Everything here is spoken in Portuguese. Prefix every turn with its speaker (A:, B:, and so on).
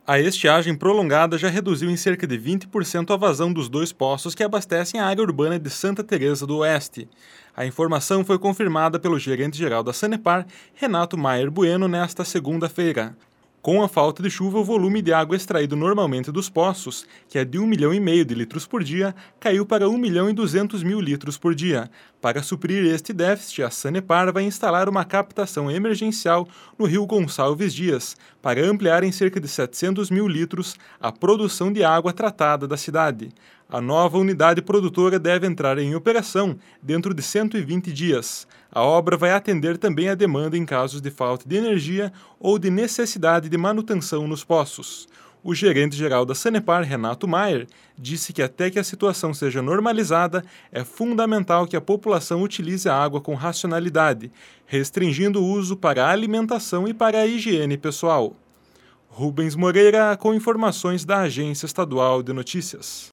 A: A estiagem prolongada já reduziu em cerca de 20% a vazão dos dois poços que abastecem a área urbana de Santa Teresa do Oeste. A informação foi confirmada pelo gerente-geral da Sanepar, Renato Maier Bueno, nesta segunda-feira. Com a falta de chuva, o volume de água extraído normalmente dos poços, que é de 1,5 milhão de litros por dia, caiu para 1,2 milhão litros por dia. Para suprir este déficit, a Sanepar vai instalar uma captação emergencial no rio Gonçalves Dias, para ampliar em cerca de 700 mil litros a produção de água tratada da cidade. A nova unidade produtora deve entrar em operação dentro de 120 dias. A obra vai atender também a demanda em casos de falta de energia ou de necessidade de manutenção nos poços. O gerente-geral da Sanepar, Renato Maier, disse que até que a situação seja normalizada, é fundamental que a população utilize a água com racionalidade, restringindo o uso para a alimentação e para a higiene pessoal. Rubens Moreira, com informações da Agência Estadual de Notícias.